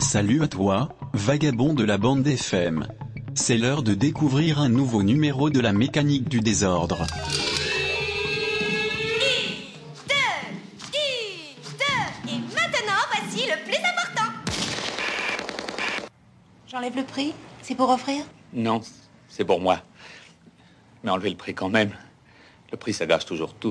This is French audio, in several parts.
Salut à toi, vagabond de la bande FM. C'est l'heure de découvrir un nouveau numéro de la mécanique du désordre. Et maintenant, voici le plus important. J'enlève le prix? C'est pour offrir? Non, c'est pour moi. Mais enlevez le prix quand même. Le prix, ça gâche toujours tout.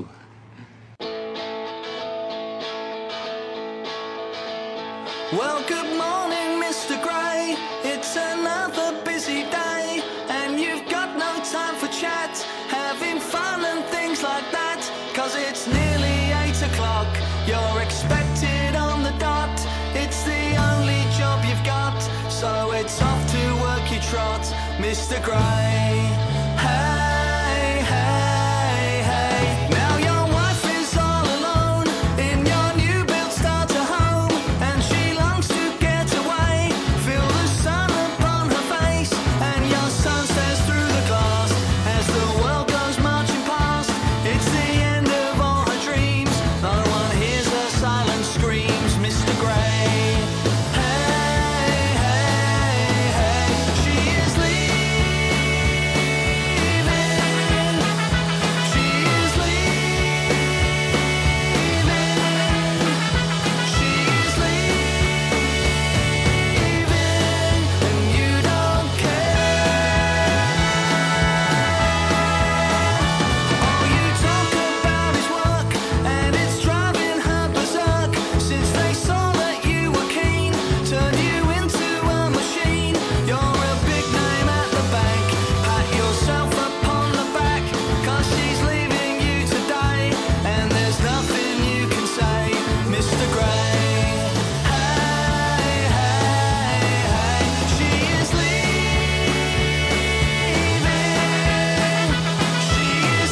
Well, good morning, Mr. Grey. It's another busy day, and you've got no time for chat, having fun and things like that. 'Cause it's nearly 8 o'clock, you're expected on the dot. It's the only job you've got, so it's off to work you trot, Mr. Grey. Hey, hey, hey. Now your wife is all alone in your new built starter home, and she longs to get away, feel the sun upon her face, and your son stares through the glass as the world goes marching past. It's the end of all her dreams, no one hears her silent screams, Mr. Grey. Hey, hey, hey. She is leaving. She is leaving. She is leaving, and you don't care. Oh, you talk about his work, and it's driving her berserk. Since they saw that you were keen, turn you into a machine. You're a big name at the bank. Pat yourself upon the back, 'cause she's leaving you today, and there's nothing you can say, Mr. Grey. Hey, hey, hey. She is leaving. She is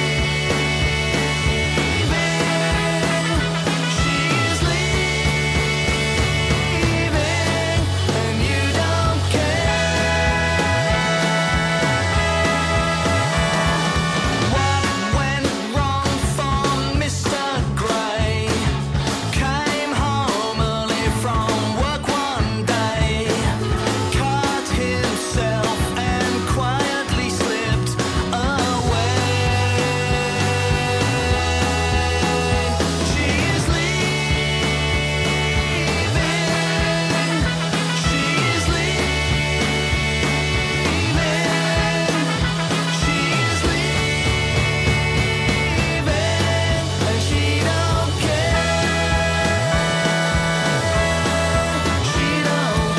leaving. She is leaving, and you don't care. What went wrong for Mr. Grey? Came home early from work one day, cut himself and quietly slipped away. She is leaving. She is leaving. She is leaving, and she don't care. She don't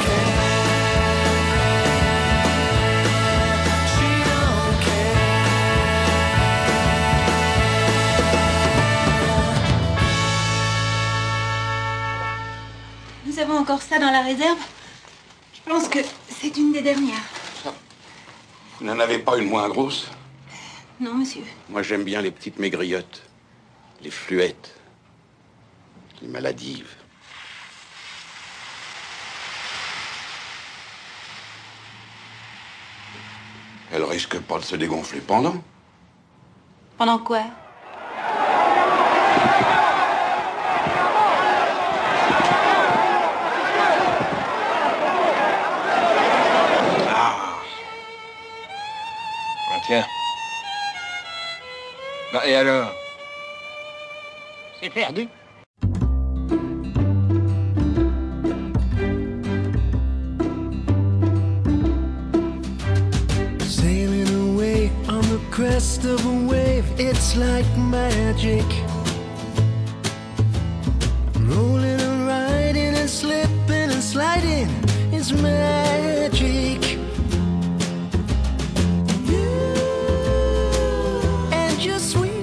care. She don't care. Nous avons encore ça dans la réserve. Je pense que c'est une des dernières. Vous n'en avez pas une moins grosse? Non, monsieur. Moi, j'aime bien les petites maigrillottes, les fluettes, les maladives. Elle risque pas de se dégonfler pendant. Pendant quoi? Ah, tiens. Bah, et alors? C'est perdu. Sailing away on the crest of a wave, it's like magic. Rolling and riding and slipping and sliding, it's magic. You and your sweet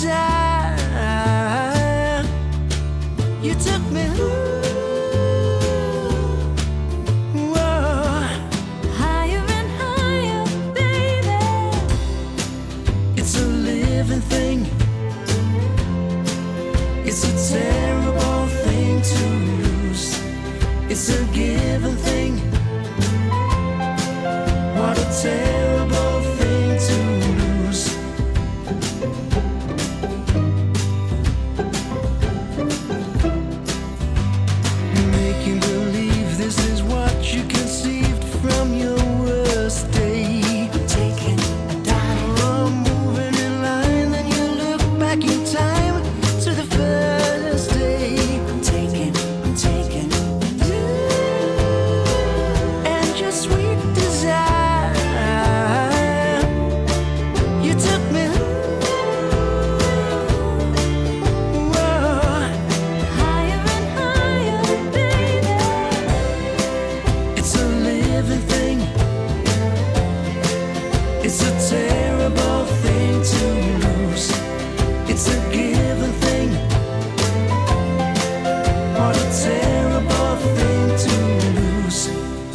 desire, you took me. Whoa. Higher and higher, baby. It's a living thing. It's a terrible thing to lose. It's a given thing. What a terrible thing to lose. Making believe this is It's a given thing. What a terrible thing to lose.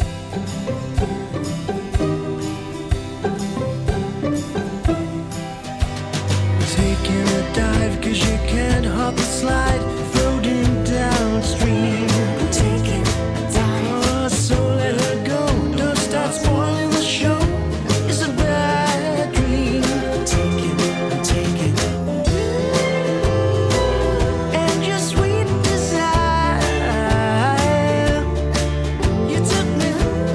Taking a dive 'cause you can't hop a slide, floating downstream. Taking a dive. Oh, so let her go. Don't start spoiling the show. It's a bad dream. Taking. And your sweet desire, you took me.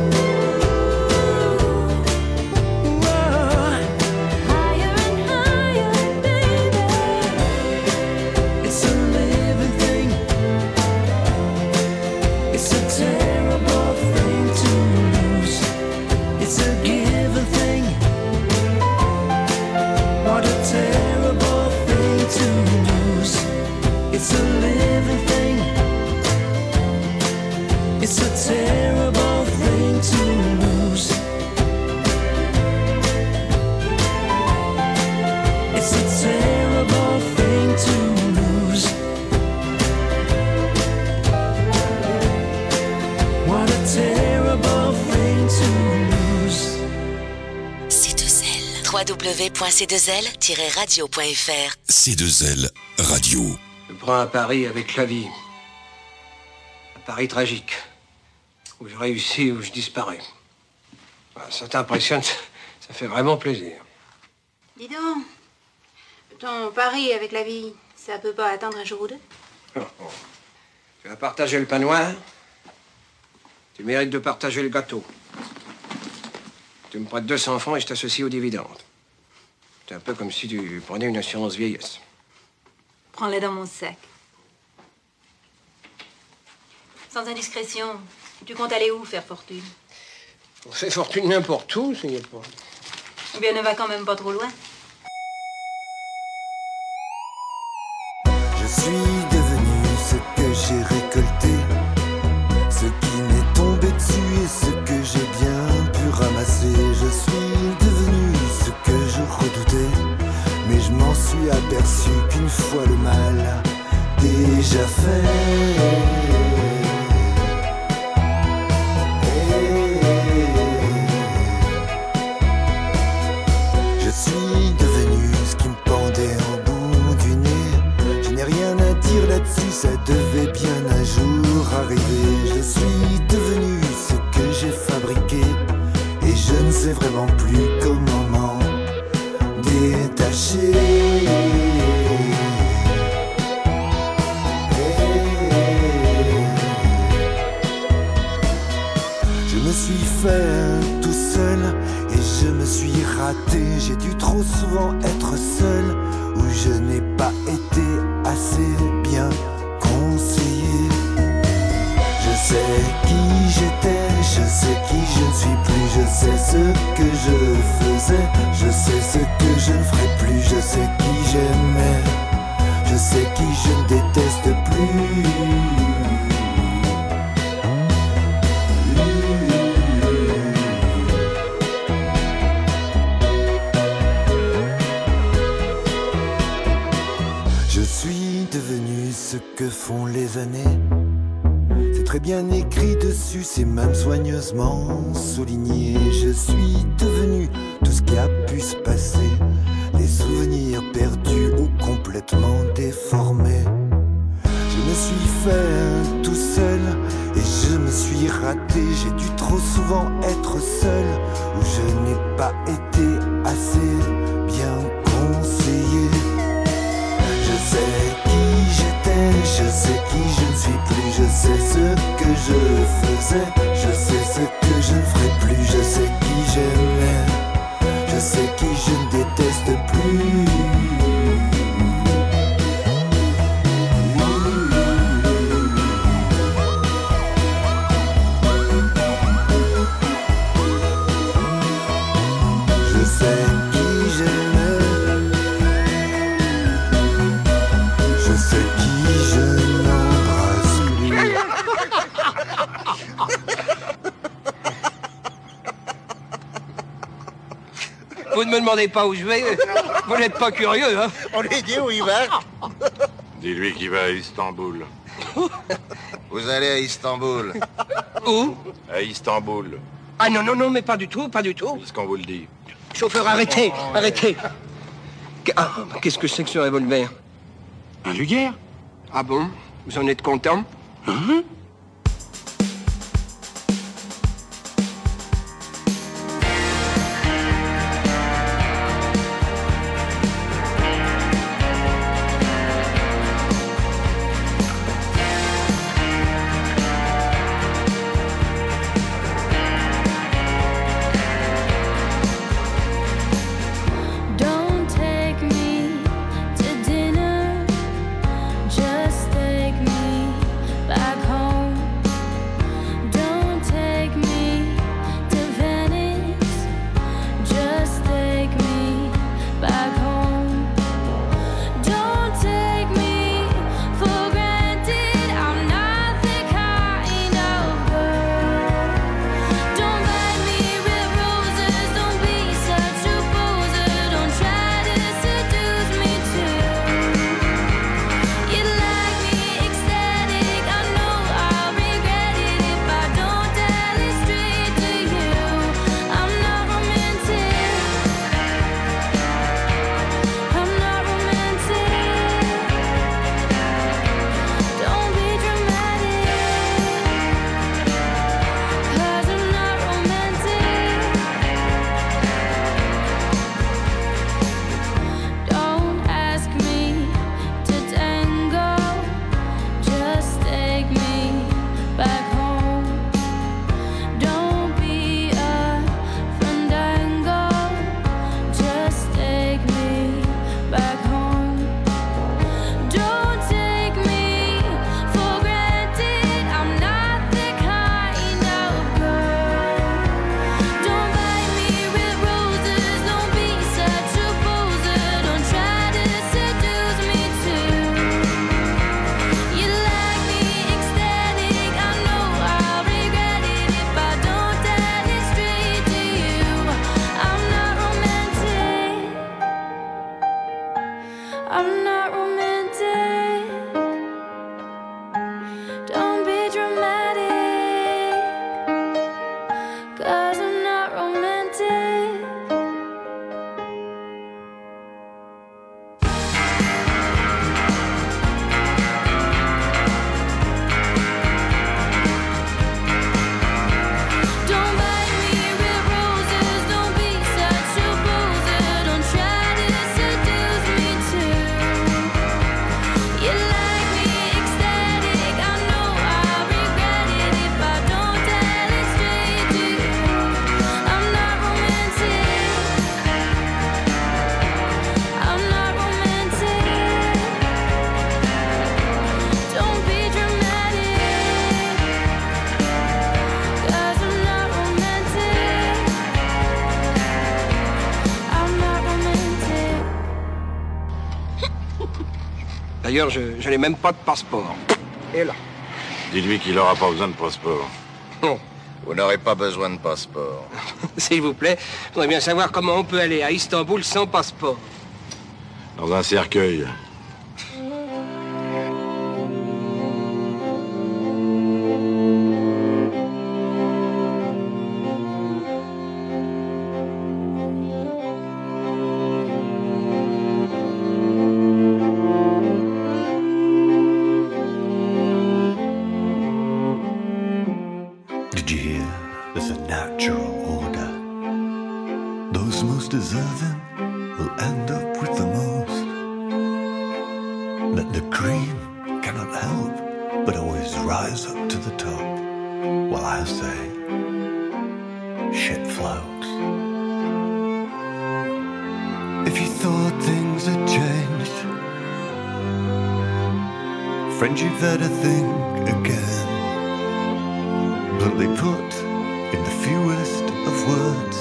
Whoa. Higher and higher, baby. It's a living thing. It's a terrible thing to lose. It's a given thing. What a terrible thing to lose. It's a living thing. It's a terrible thing to lose. It's a terrible thing to lose. What a terrible thing to lose. C2L. www.c2l-radio.fr. C2L Radio. Je prends un pari avec la vie. Un pari tragique. Où je réussis, où je disparais. Ça t'impressionne, ça fait vraiment plaisir. Dis donc, ton pari avec la vie, ça peut pas attendre un jour ou deux? Tu vas partager le pain noir. Tu mérites de partager le gâteau. Tu me prêtes 200 francs et je t'associe aux dividendes. C'est un peu comme si tu prenais une assurance vieillesse. Prends-les dans mon sac. Sans indiscrétion, tu comptes aller où faire fortune? On fait fortune n'importe où, s'il n'y a pas. Ou bien ne va quand même pas trop loin. Je suis devenu ce que j'ai récolté, ce qui m'est tombé dessus et ce que j'ai bien pu ramasser. Je suis devenu ce que je redoutais, mais je m'en suis aperçu qu'une fois le mal déjà fait. Je suis devenu ce qui me pendait au bout du nez. Je n'ai rien à dire là-dessus, ça devait bien un jour arriver. Je suis devenu ce que j'ai fabriqué, et je ne sais vraiment plus comment m'en détacher. Je me suis fait tout seul et je me suis raté. J'ai dû trop souvent être seul, où je n'ai pas été assez bien conseillé. Je sais qui j'étais, je sais qui je ne suis plus. Je sais ce que je faisais, je sais ce que je ne ferai plus. Je sais qui j'aimais, je sais qui je ne déteste plus. Je suis devenu ce que font les années. C'est très bien écrit dessus, c'est même soigneusement souligné. Je suis devenu tout ce qui a pu se passer, les souvenirs perdus ou complètement déformés. Je me suis fait tout seul et je me suis raté. J'ai dû trop souvent être seul, où je n'ai pas été assez bien conseillé. Je sais qui j'étais, je sais qui je ne suis plus. Je sais ce que je faisais, je sais ce que je ne ferai plus. Je sais qui j'aimais, je sais qui je ne déteste plus. Je sais qui j'aimais, je sais qui je n'embrasse plus. Vous ne me demandez pas où je vais. Vous n'êtes pas curieux, hein? On lui dit où il va. Dis-lui qu'il va à Istanbul. Vous allez à Istanbul. Où? À Istanbul. Ah non, non, non, mais pas du tout, pas du tout. C'est ce qu'on vous le dit. Chauffeur, arrêtez, arrêtez. Qu'est-ce que c'est que ce revolver? Un Luger? Ah bon? Vous en êtes content? Hein? D'ailleurs, je n'ai même pas de passeport. Et là. Dis-lui qu'il n'aura pas besoin de passeport. Non. Vous n'aurez pas besoin de passeport. S'il vous plaît, je voudrais bien savoir comment on peut aller à Istanbul sans passeport. Dans un cercueil. Did you hear? There's a natural order. Those most deserving will end up with the most. That the cream cannot help but always rise up to the top. While I say, shit floats. If you thought things had changed, friends, you'd better think again. Bluntly put in the fewest of words,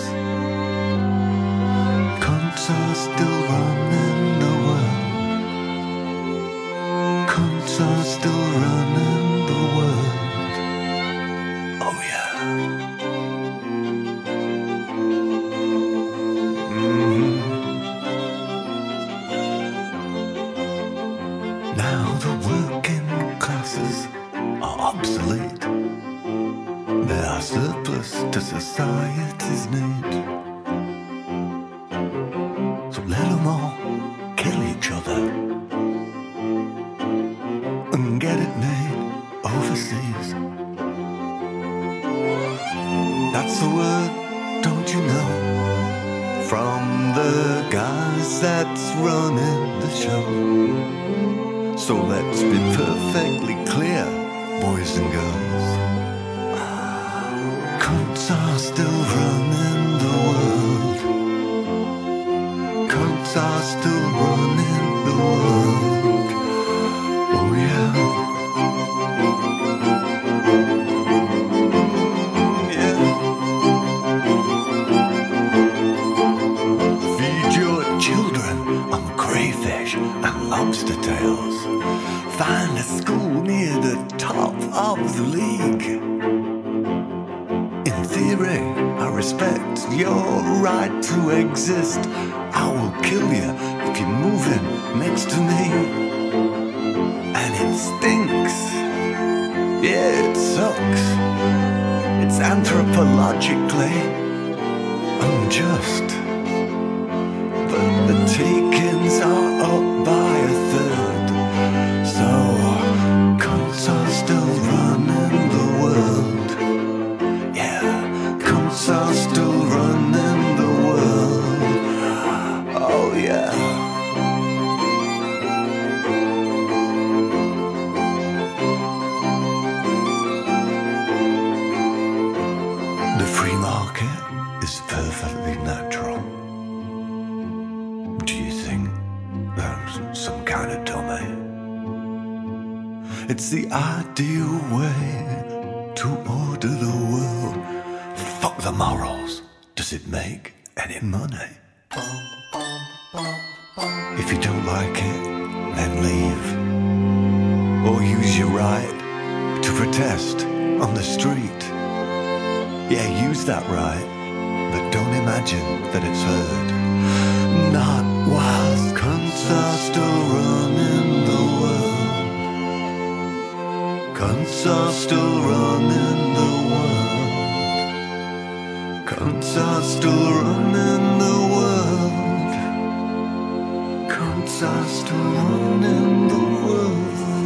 cunts are still running the world. Cunts are still running the world. Oh yeah. Now the working classes are obsolete. They are surplus to society's needs. So let them all kill each other and get it made overseas. That's the word, don't you know? From the guys that's running the show. So let's be perfectly clear, boys and girls. Cunts are still running the world. Cunts are still running the world. Oh yeah. Yeah. Feed your children on crayfish and lobster tails. Find a school near the top of the league. In theory, I respect your right to exist. I will kill you if you're moving next to me. And it stinks. Yeah, it sucks. It's anthropologically unjust. But the takings are up by a third. So, cunts are still running the world. Yeah, cunts are still running the world. Oh yeah. The free market is perfectly natural. Do you think there's some kind of dummy? It's the ideal way to order the world. Fuck the morals. Does it make any money? If you don't like it, then leave. Or use your right to protest on the street. Yeah, use that right, but don't imagine that it's heard. Not whilst cunts are still running the world. Cunts are still running the world. Cunts are still running the world. Cunts are still running the world.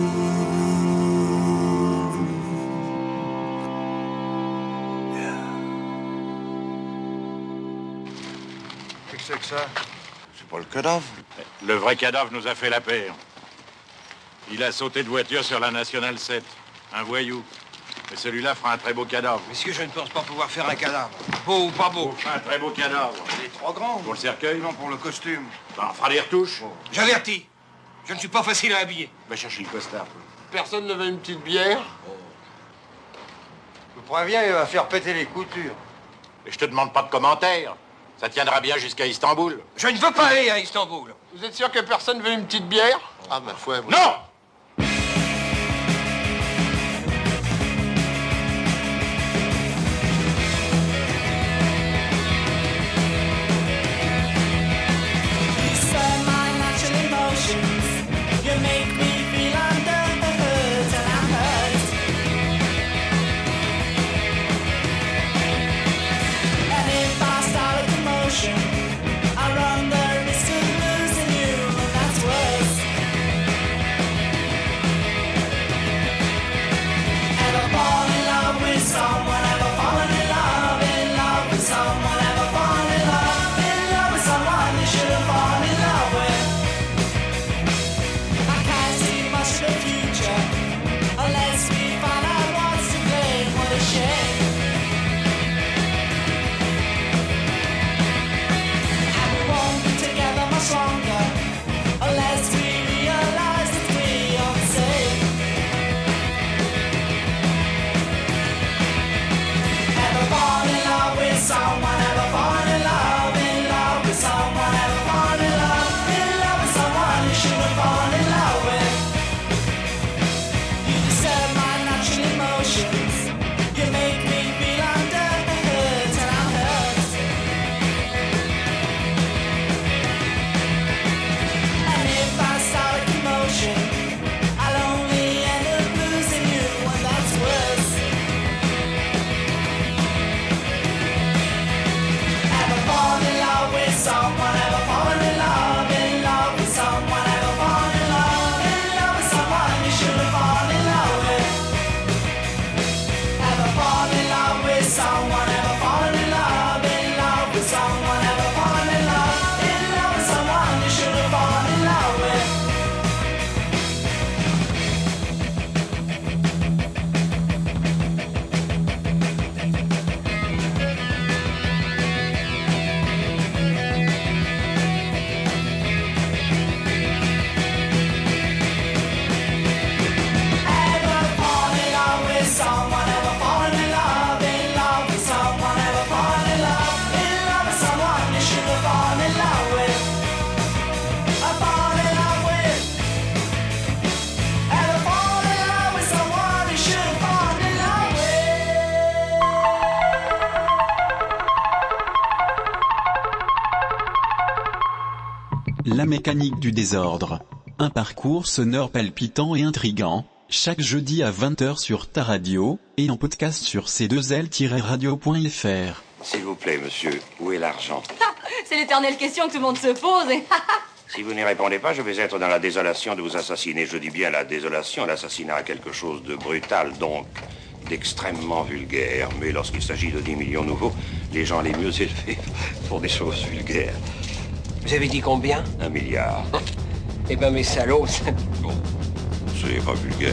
Qu'est-ce que c'est que ça? C'est pas le cadavre. Le vrai cadavre nous a fait la paire. Il a sauté de voiture sur la Nationale 7. Un voyou. Mais celui-là fera un très beau cadavre. Messieurs, je ne pense pas pouvoir faire un cadavre. Beau ou pas beau. Un très beau cadavre. Il est trop grand. Pour le cercueil? Non, pour le costume. Ben, on fera des retouches. Oh. J'avertis. Je ne suis pas facile à habiller. Va chercher le costard. Personne ne veut une petite bière? Oh. Je vous préviens, il va faire péter les coutures. Et je te demande pas de commentaires. Ça tiendra bien jusqu'à Istanbul. Je ne veux pas aller à Istanbul. Vous êtes sûr que personne veut une petite bière? Ah, ma foi, moi. Non! I run the risk of losing you, and that's worse. La mécanique du désordre. Un parcours sonore palpitant et intrigant, chaque jeudi à 20h sur ta radio, et en podcast sur c2l-radio.fr. S'il vous plaît, monsieur, où est l'argent? C'est l'éternelle question que tout le monde se pose. Si vous n'y répondez pas, je vais être dans la désolation de vous assassiner. Je dis bien la désolation, l'assassinat a quelque chose de brutal, donc d'extrêmement vulgaire. Mais lorsqu'il s'agit de 10 millions nouveaux, les gens les mieux élevés font des choses vulgaires. Vous avez dit combien? 1 milliard. Eh ben, mes salauds, Bon, c'est pas vulgaire.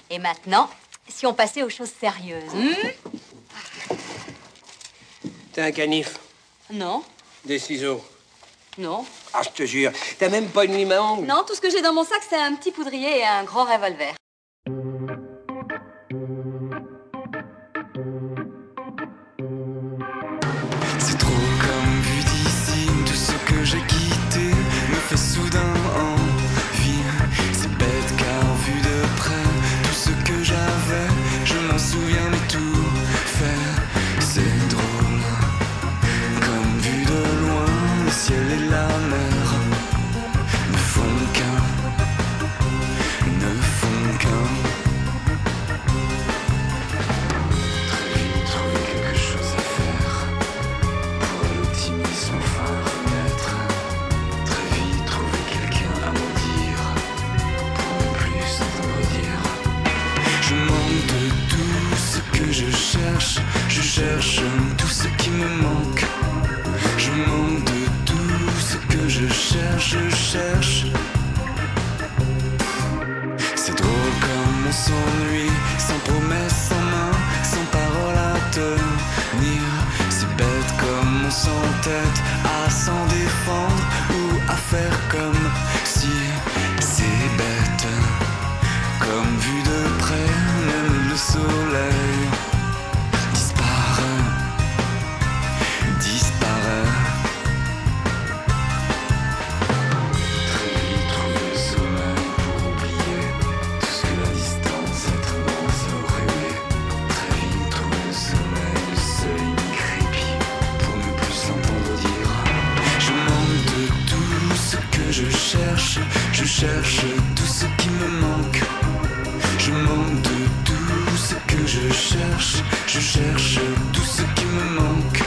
Et maintenant, si on passait aux choses sérieuses. T'as un canif? Non. Des ciseaux? Non. Ah, je te jure, t'as même pas une lime à ongles? Non, tout ce que j'ai dans mon sac, c'est un petit poudrier et un grand revolver. C'est trop comme vu d'ici, tout ce que j'ai quitté me fait soudain envie. C'est bête car vu de près, tout ce que j'avais, je m'en souviens mais tout fait. C'est drôle, comme vu de loin, le ciel et la mer ne font qu'un. Très vite trouver quelque chose à faire pour l'optimisme enfin renaître. Très vite trouver quelqu'un à maudire pour ne plus s'entendre dire. Je manque de tout ce que je cherche tout ce qui me manque. Je manque de tout ce que je cherche. C'est drôle comme on s'ennuie, sans promesse en main, sans parole à tenir. C'est bête comme on s'entête à s'en défendre ou à faire comme si. C'est bête comme vu de près, même le soleil disparaît. Très vite trouver le sommeil pour oublier tout ce que la distance et tendance à auréoler. Très vite trouver le sommeil, le seul unique répit pour ne plus s'entendre dire. Je manque de tout ce que je cherche tout ce qui me manque. Je manque de tout ce que je cherche tout ce qui me manque.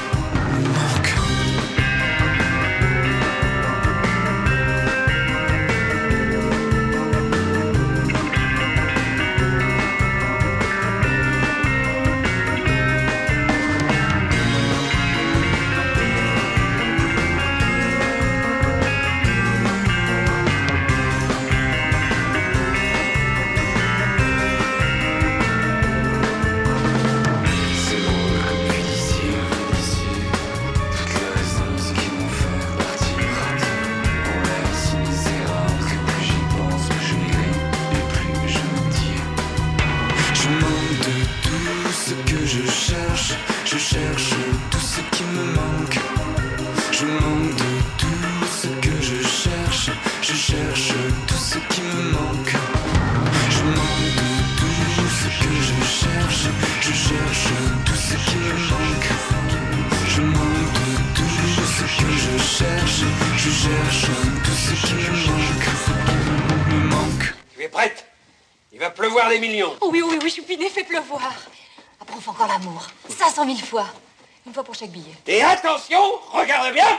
Les millions. Oh oui, Choupinet, fais pleuvoir. Approuve encore l'amour. 500 000 fois. Une fois pour chaque billet. Et attention, regarde bien.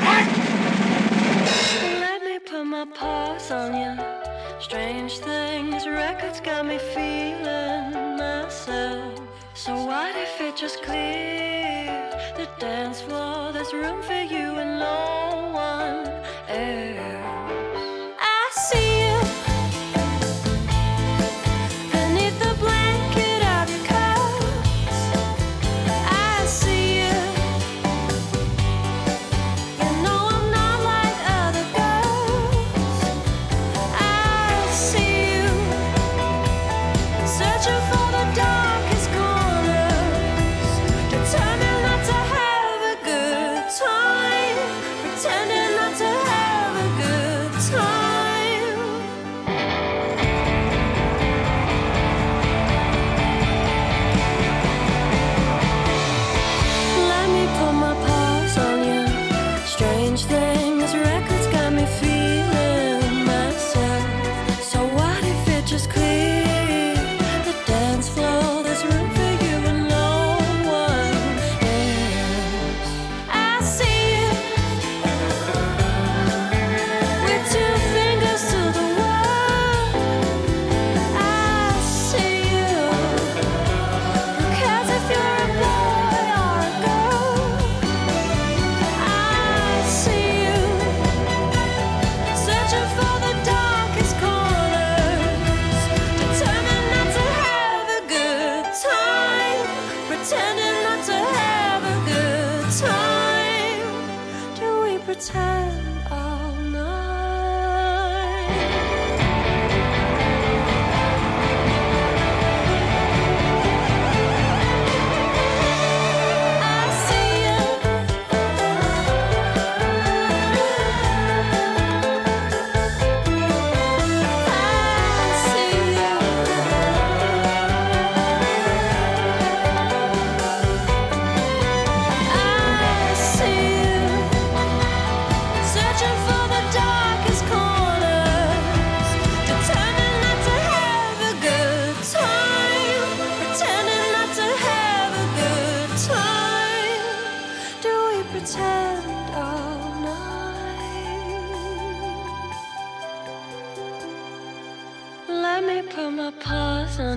Let me put my paws on you. Strange things, records got me feeling myself. So what if it just cleared the dance floor? There's room for you and no one else. I see you. Pretending not to have a good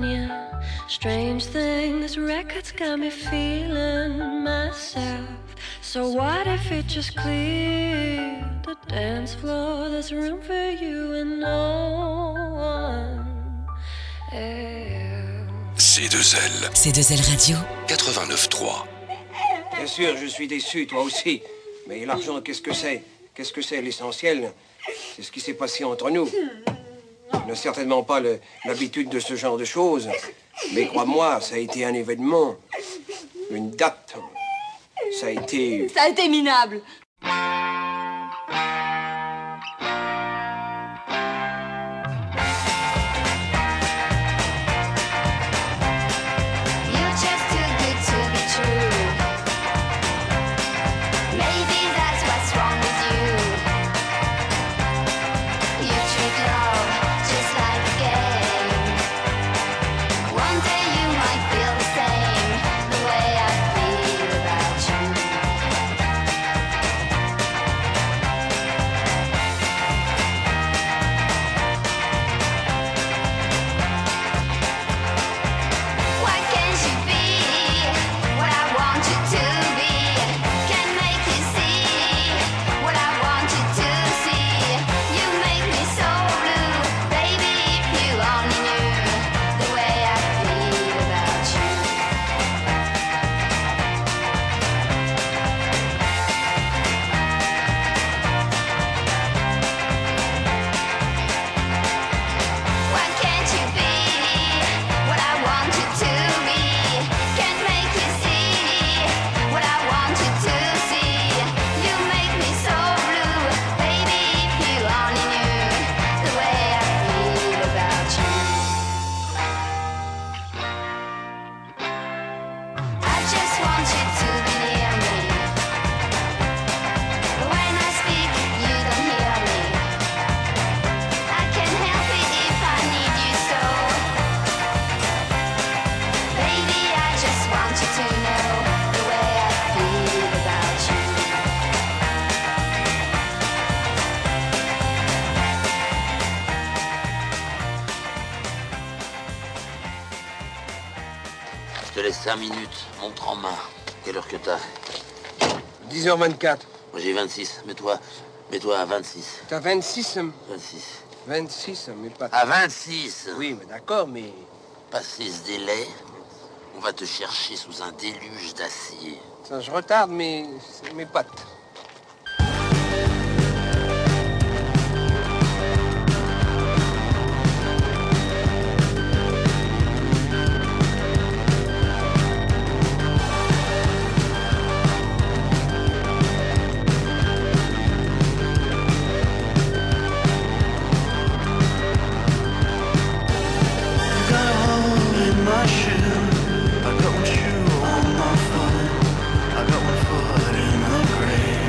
on you. Strange thing, this record's got me feeling myself. So what if it just cleared the dance floor? There's room for you and no one else. C2L. C2L Radio. 89.3. Bien sûr, je suis déçu, toi aussi. Mais l'argent, qu'est-ce que c'est? Qu'est-ce que c'est l'essentiel? C'est ce qui s'est passé entre nous. On n'a certainement pas l'habitude de ce genre de choses. Mais crois-moi, ça a été un événement. Une date. Ça a été... Ça a été minable. Je te laisse 5 minutes, montre en main. Quelle heure que t'as? 10h24. Moi j'ai 26, mets-toi à 26. T'as 26? 26. 26, mais pas... À 26? Oui, mais d'accord, mais... Passé ce délai, on va te chercher sous un déluge d'acier. Ça, je retarde mes pattes. I got one shoe on my foot, I got one foot in the grave.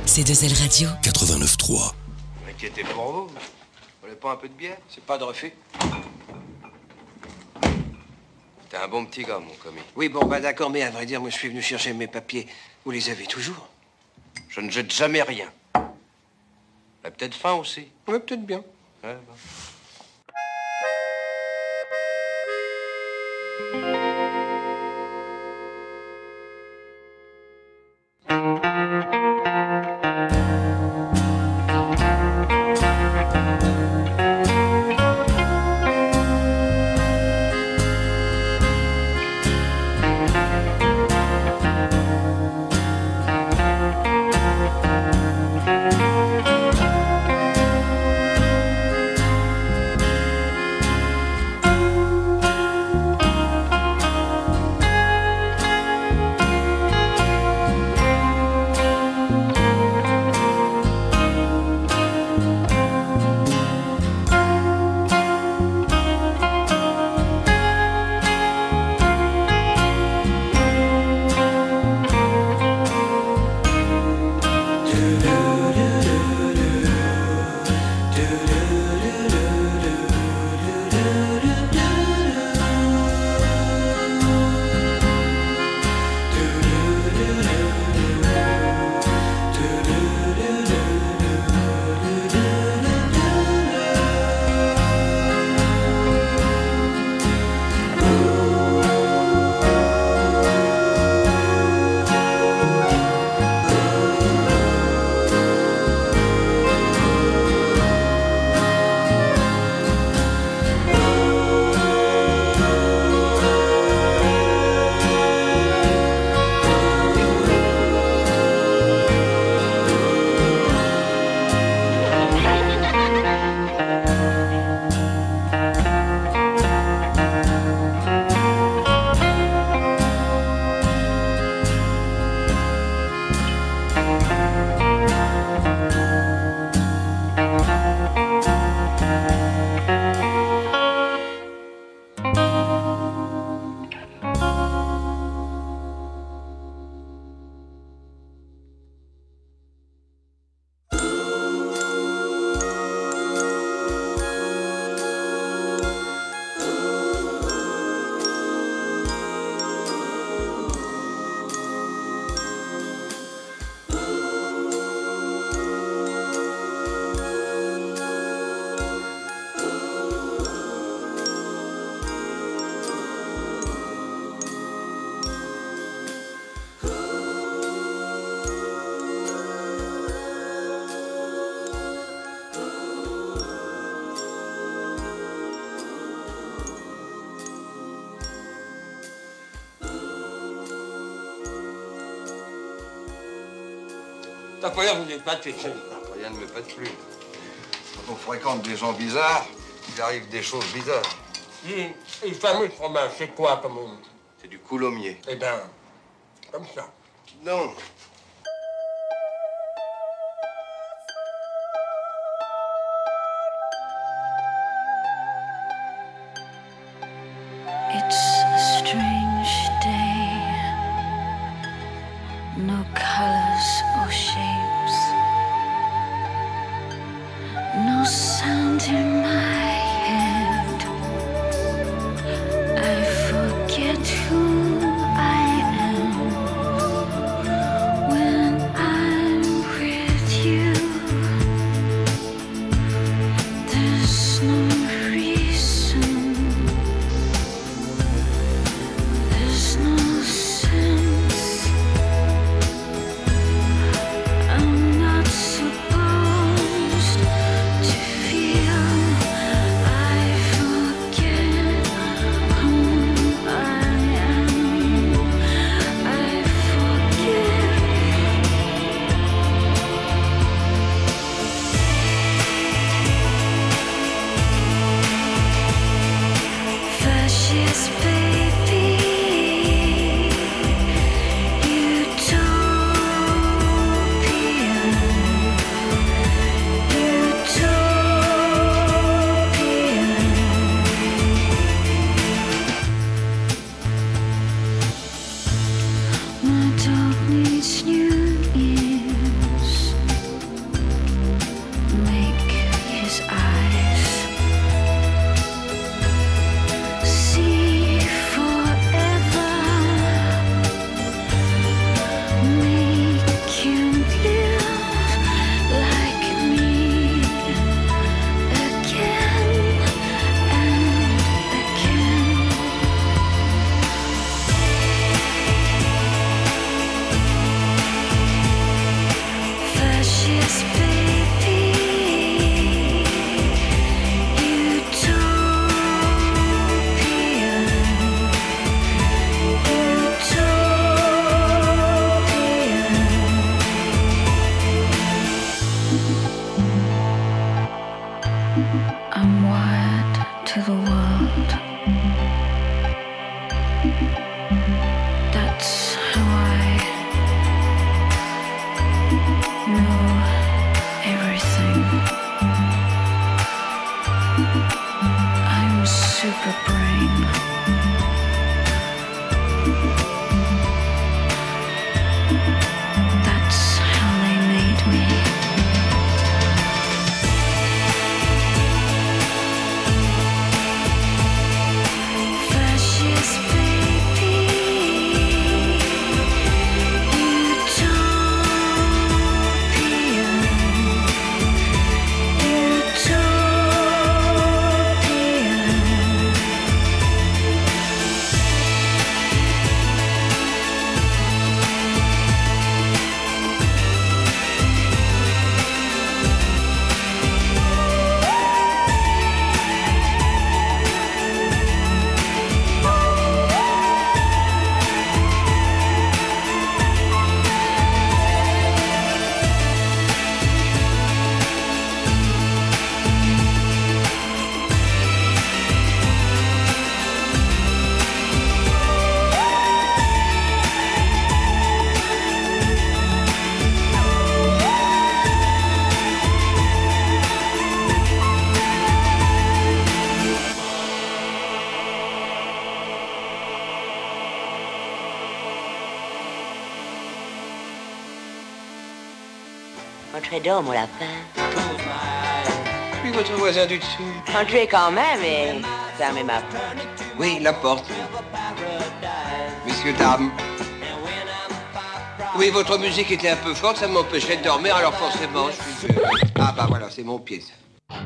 C2L Radio. 89.3. Vous m'inquiétez pour vous. Vous voulez pas un peu de bière? C'est pas de refus. T'es un bon petit gars, mon commis. Oui, bon, bah d'accord, mais à vrai dire, moi je suis venu chercher mes papiers. Vous les avez toujours? Je ne jette jamais rien. Vous avez peut-être faim aussi. Oui, peut-être bien. Ouais, bah. Napoléon, vous n'êtes pas de fiction. Rien ne me pète plus. Quand on fréquente des gens bizarres, il arrive des choses bizarres. Le fameux fromage, c'est quoi comme on... C'est du coulommiers. Eh ben, comme ça. Non. It's a strange day. No colors or shapes. No sound in my head. I forget who I am when I'm with you. There's no reason. There's no sense. I'm not supposed to feel. I forget who I am. I forget. Fascist baby, my dog needs new ears. Entrez donc, mon lapin. Je suis votre voisin du dessus. Entrez quand même et fermez ma porte. Oui, la porte. Messieurs, dames. Oui, votre musique était un peu forte, ça m'empêchait de dormir, alors forcément, je suis... Ah bah voilà, c'est mon pied, ça.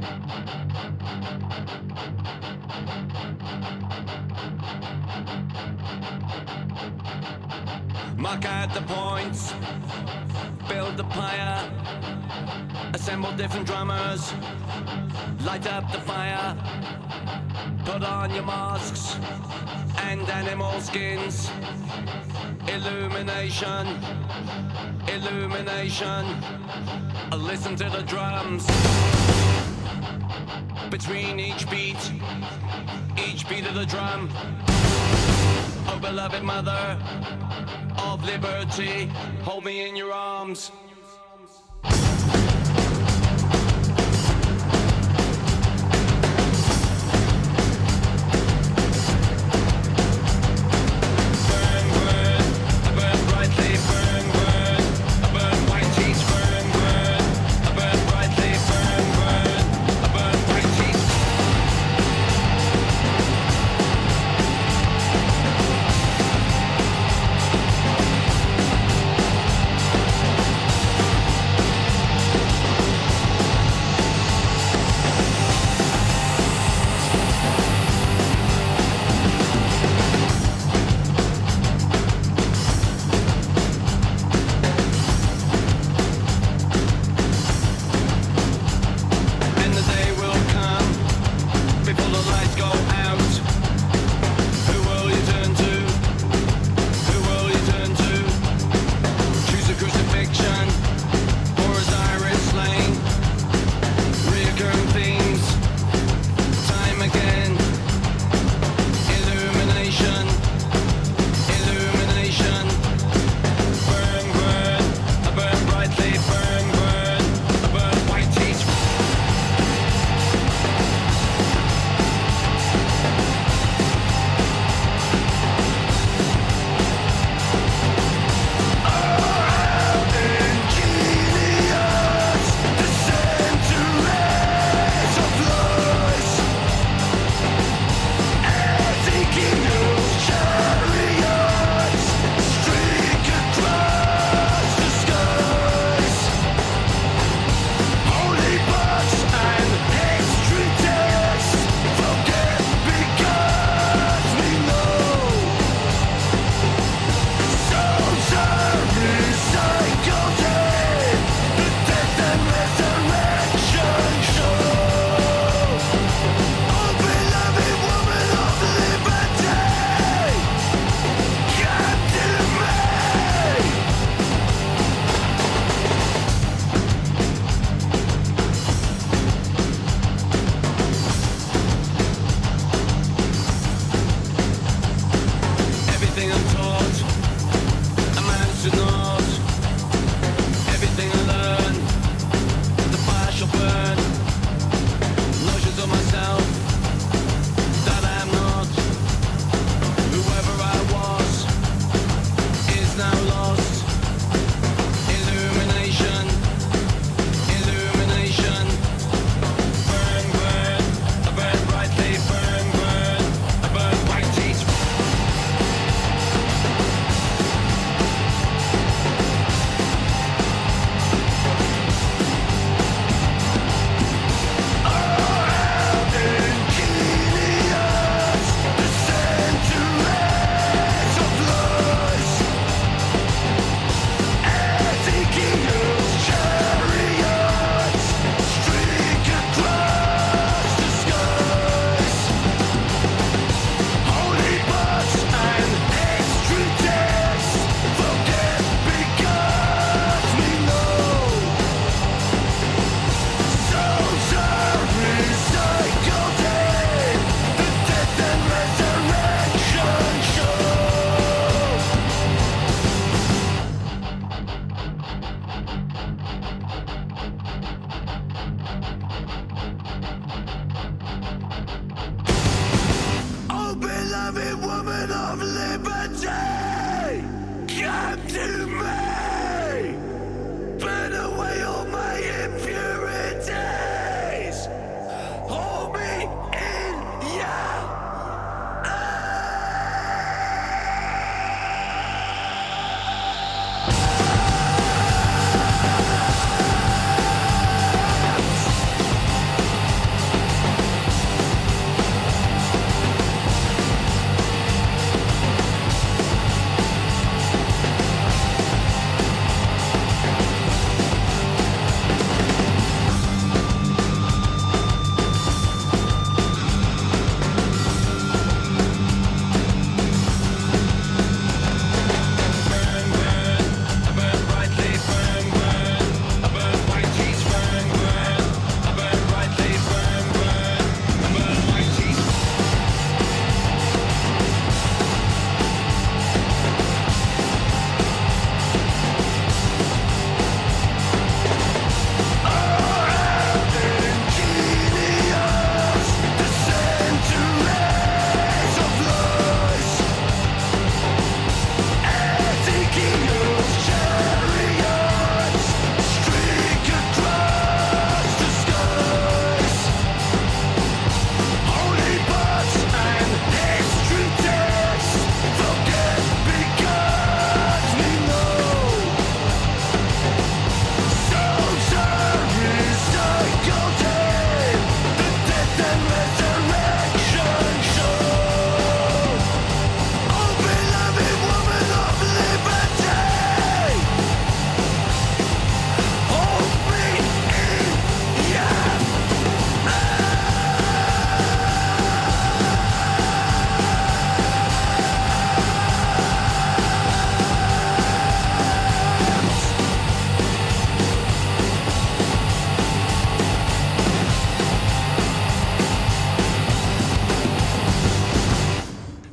Mark out the points, build the pyre, assemble different drummers, light up the fire, put on your masks and animal skins. Illumination, illumination, listen to the drums. Between each beat of the drum. Oh, beloved mother of liberty, hold me in your arms.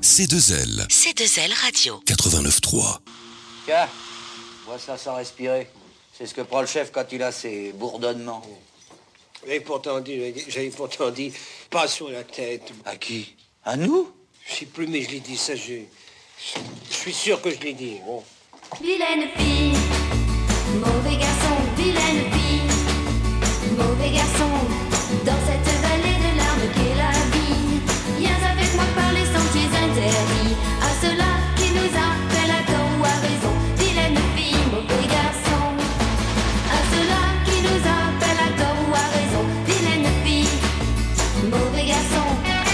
C2L. C2L Radio. 89.3. Tiens, vois ça sans respirer. C'est ce que prend le chef quand il a ses bourdonnements. J'avais pourtant dit, pas sur la tête. À qui? À nous? Je sais plus, mais je l'ai dit, ça, je suis sûr que je l'ai dit. Bon. Vilaine fille, mauvais garçon, vilaine fille, mauvais garçon, dans cette vallée de larmes qu'est la vie. Viens avec moi par les sentiers interdits, à ceux-là qui nous appellent à tort ou à raison. Vilaine fille, mauvais garçon, à ceux-là qui nous appellent à tort ou à raison. Vilaine fille, mauvais garçon.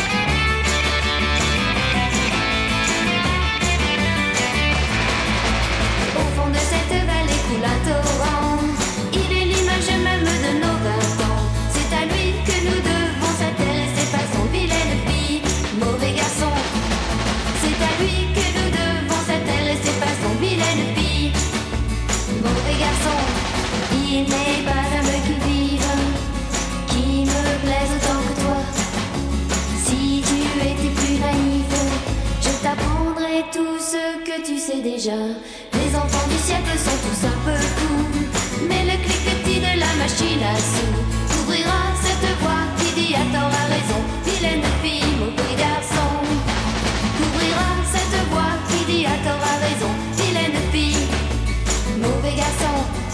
Au fond de cette vallée coule un torrent. Il est l'image même de nos 20 ans. C'est à lui que nous devons s'intéresser. Façon vilaine fille, mauvais garçon. C'est à lui que nous devons s'intéresser. Façon vilaine fille, mauvais garçon. Il n'est pas un me qui vive, qui me plaise autant que toi. Si tu étais plus naïf, je t'apprendrai tout ce que tu sais déjà. Les enfants du siècle sont tous un peu fous, mais le cliquetis de la machine à sous ouvrira cette voie qui dit à tort à raison. Vilaine fille, mauvais garçon. Ouvrira cette voie qui dit à tort à raison. Vilaine fille, mauvais garçon.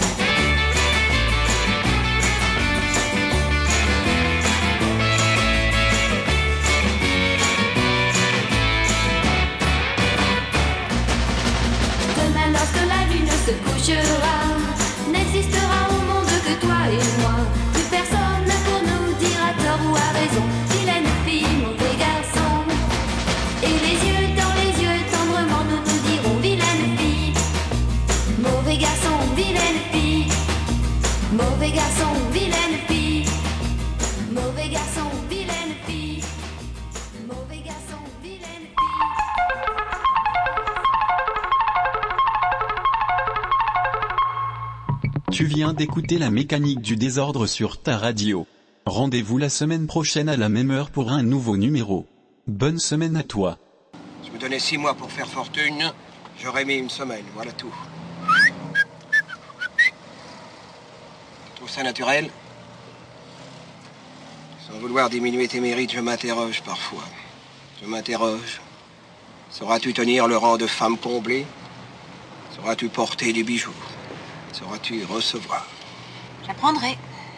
Demain lorsque la lune se couchera, n'existera au monde que toi et moi. Plus personne pour nous dire à tort ou à raison. Vilaine fille, mauvais garçon. Et les yeux dans les yeux, tendrement nous nous dirons. Vilaine fille, mauvais garçon, vilaine fille. Mauvais garçon, vilaine fille. Mauvais garçon, vilaine fille. Mauvais garçon, vilaine fille. Tu viens d'écouter La Mécanique du désordre sur ta radio. Rendez-vous la semaine prochaine à la même heure pour un nouveau numéro. Bonne semaine à toi. Je me donnais 6 mois pour faire fortune, j'aurais mis une semaine, voilà tout. Tu trouves ça naturel? Sans vouloir diminuer tes mérites, je m'interroge parfois. Je m'interroge. Sauras-tu tenir le rang de femme comblée? Sauras-tu porter des bijoux? Sauras-tu recevoir? J'apprendrai.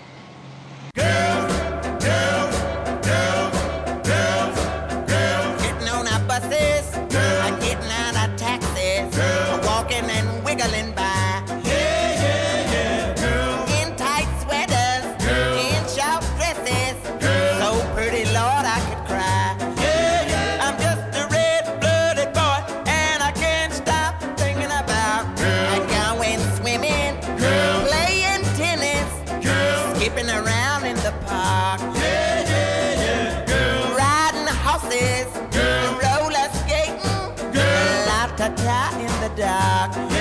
Getting on our buses, getting out our taxis, walking and wiggling by. Yeah, yeah, yeah, girl. In tight sweaters, in short dresses, so pretty, Lord, I could cry. Yeah, yeah. I'm just a red-blooded boy, and I can't stop thinking about going swimming, playing tennis, skipping around in the park. Yeah, yeah, yeah, girl. Riding horses, roller skating, la-ta-ta in the dark.